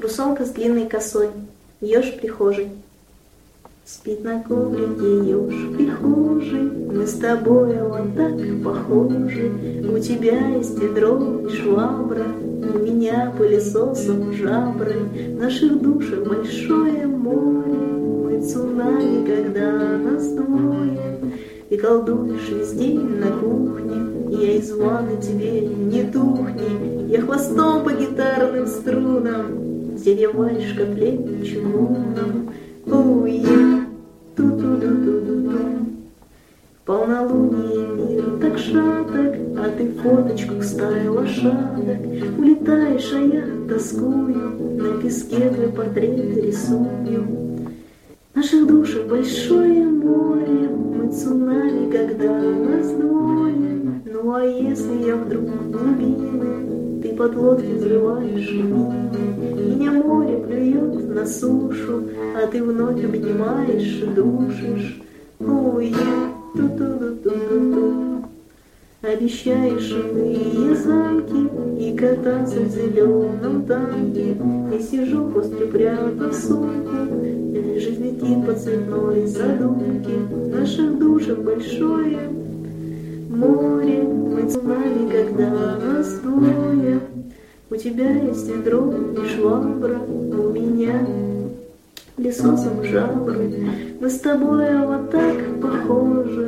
Русалка с длинной косой, еж в прихожей. Спит на коврике еж в прихожей, мы с тобой вот так похожи. У тебя есть ведро и швабра, у меня пылесосом жабры. В наших душах большое море, мы цунами, когда нас двое. И колдуешь весь день на кухне, я из ванны тебе не тухни. Я хвостом по гитарным струнам, зелье варишь котлет чугуном. Уе, ту-ту-ду-ту-ду-ту. В полнолуние мир так шаток, а ты фоточку к стае лошадок. Улетаешь, а я тоскую, на песке твой портрет рисую. В наших душах большое море, мы цунами, когда нас двое. Ну а если я вдруг глубины, ты под лодки взрываешь мины. Меня море плюет на сушу, а ты вновь обнимаешь и душишь. Уе, ту-ту-ду-ту-ту-ту. Обещаешь иные замки и кататься в зеленом танке. И сижу после прямо в сумку, и жизнь летит по цветной задумке. В наших душах большое море, мы цунами, когда нас двое. У тебя есть ведро и швабра, у меня лесосом жабры. Мы с тобой вот так похожи,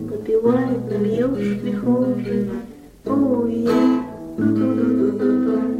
попивает нам еж в прихожей. Ой, ту-ту-ду-ду-ду-ду.